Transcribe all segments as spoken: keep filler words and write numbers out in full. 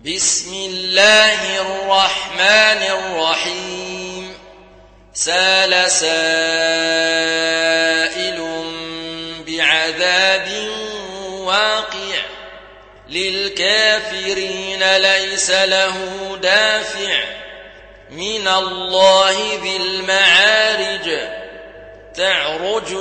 بسم الله الرحمن الرحيم سأل سائل بعذاب واقع للكافرين ليس له دافع من الله ذي المعارج تعرج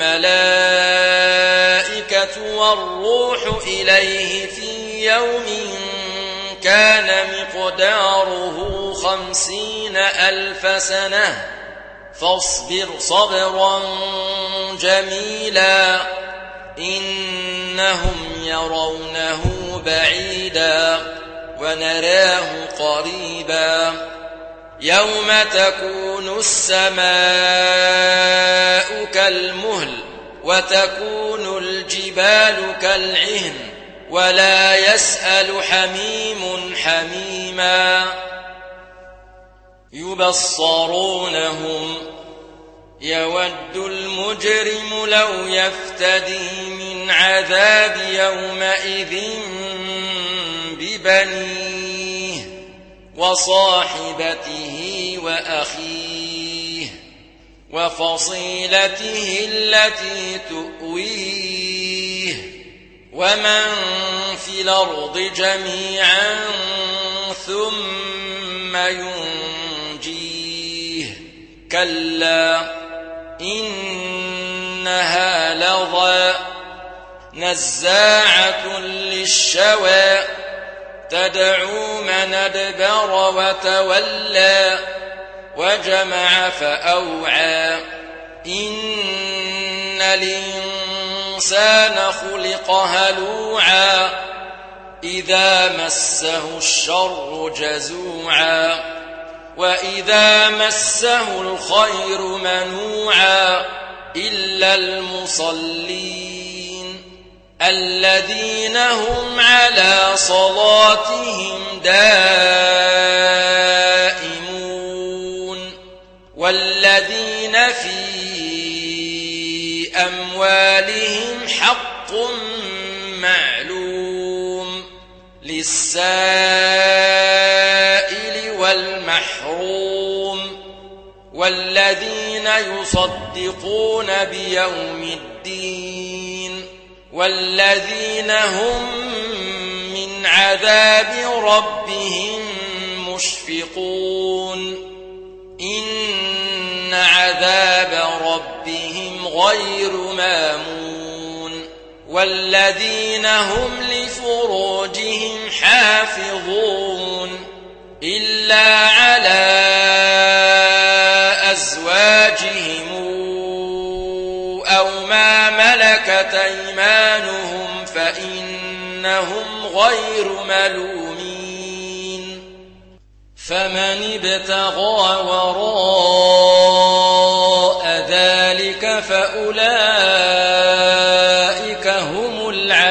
الملائكة والروح إليه في يوم كان مقداره خمسين ألف سنة فاصبر صبرا جميلا إنهم يرونه بعيدا ونراه قريبا يوم تكون السماء كالمهل وتكون الجبال كالعهن ولا يسأل حميم حميما يبصرونهم يود المجرم لو يفتدي من عذاب يومئذ ببنيه وصاحبته وأخيه وفصيلته التي تؤويه ومن في الأرض جميعا ثم ينجيه كلا إنها لظى نزاعة للشوى تدعو من أدبر وتولى وجمع فأوعى إن الإنسان خلق هلوعا إذا مسه الشر جزوعا وإذا مسه الخير منوعا إلا المصلين الذين هم على صلاتهم دائمون والذين في أموالهم حق معلوم للسائل والمحروم والذين يصدقون بيوم الدين والذين هم من عذاب ربهم مشفقون إن عذاب ربهم غير مامون والذين هم لفروجهم حافظون إلا على أزواجهم أو ما ملكت أيمانهم فإنهم غير ملومين فمن ابتغى وراء ذلك فأولئك هم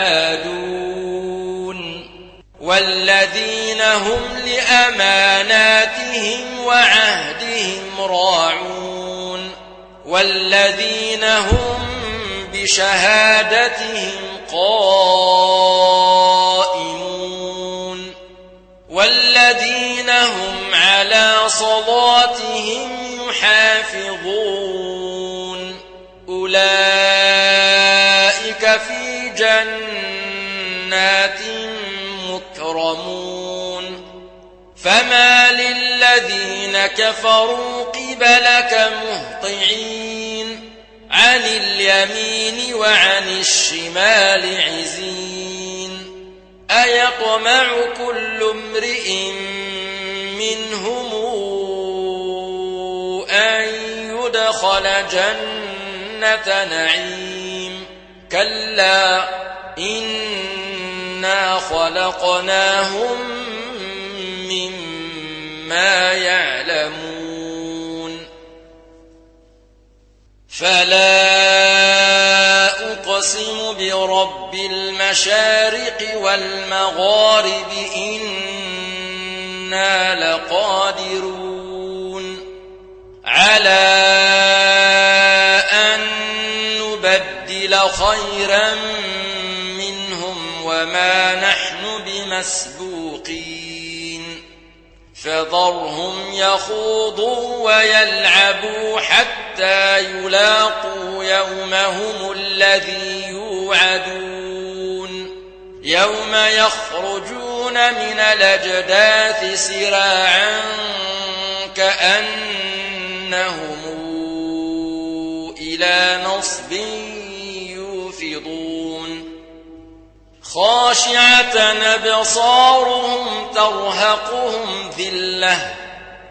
العادون والذين هم لأماناتهم وعهدهم راعون والذين هم بشهادتهم قائمون والذين هم على صلاتهم يحافظون أولئك في جنات مكرمون فما للذين كفروا قبلك مهطعين عن اليمين وعن الشمال عزين أيطمع كل امرئ منهم أن يدخل جنة نعيم كلا إنا خلقناهم مما يعلمون فلا أقسم برب المشارق والمغارب إنا لقادرون على أن نبدل خيرا منهم وما نحن بمسبوقين فذرهم يخوضوا ويلعبوا حتى يلاقوا يومهم الذي يوعدون يوم يخرجون من الأجداث سراعا كأنهم إلى نصب يوفضون خاشعة أبصارهم ترهقهم ذلة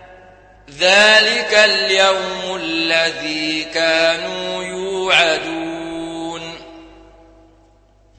ذلك اليوم الذي كانوا يوعدون